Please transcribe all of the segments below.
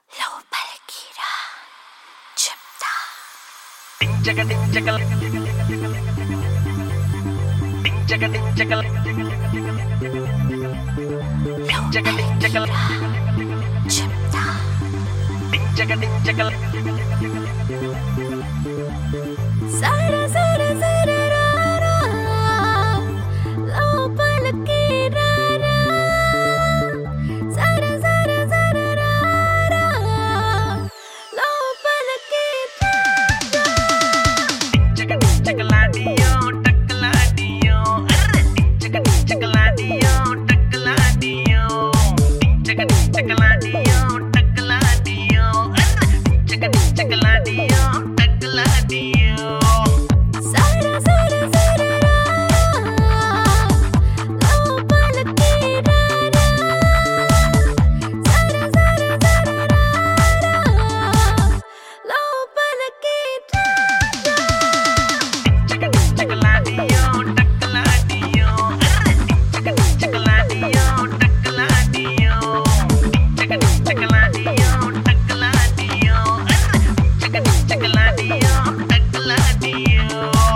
లోపలికిరా చెప్తా డించక డించక డించక డించక డించక డించక చెప్తా డించక డించక సర సర సర రారా లోపలికి రారా సర సర సర రారా లోపలికి రారా డించక డించక లాడియో టక్కలాడియో అర్ర డించక డించక లాడియో టక్కలాడియో డించక డించక లాడియో టక్కలాడియో అర్ర డించక డించక లాడియో టక్కలాడియో సర సర సర రారా లోపలికి రారా సర సర సర రారా లోపలికి రారా చకలాడియో టక్కలాడియో అర్ర చకలాడియో టక్కలాడియో చకలాడియో టక్కలాడియో అర్ర చకలాడియో టక్కలాడియో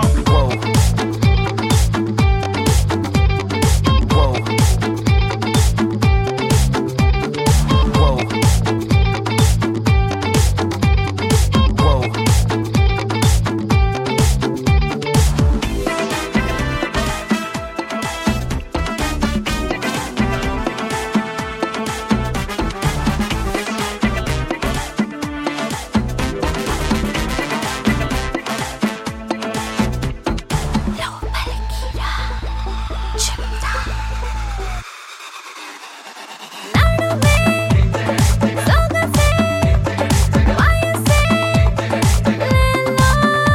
లోపలికిరా చెప్తా నడుమే సొగసే వయసే లేలో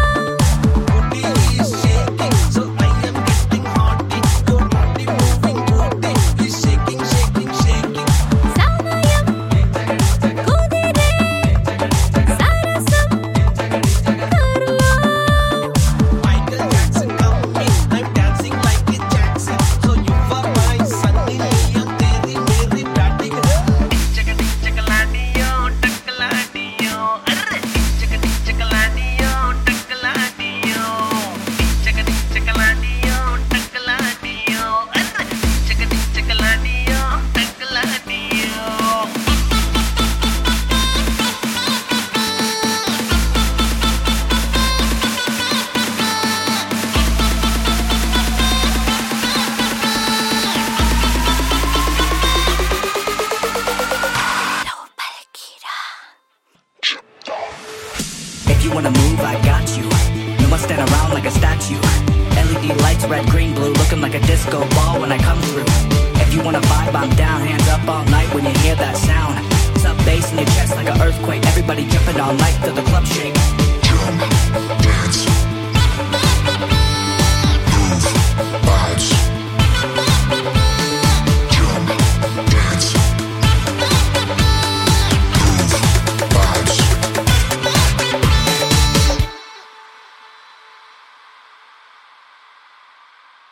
సమయం కుదిరే సరసం కర్లో చకలాడియో టక్కలాడియో అర్ర చకలాడియో టక్కలాడియో చకలాడియో టక్కలాడియో అర్ర చకలాడియో టక్కలాడియో లోపలికిరా If you wanna move, I got you. You must stand around like a statue. LED lights, red, green, blue, looking like a disco ball when I come through. If you wanna vibe, I'm down. Hands up all night when you hear that sound. Sub bass in your chest like an earthquake. Everybody jumping all night till the club shake.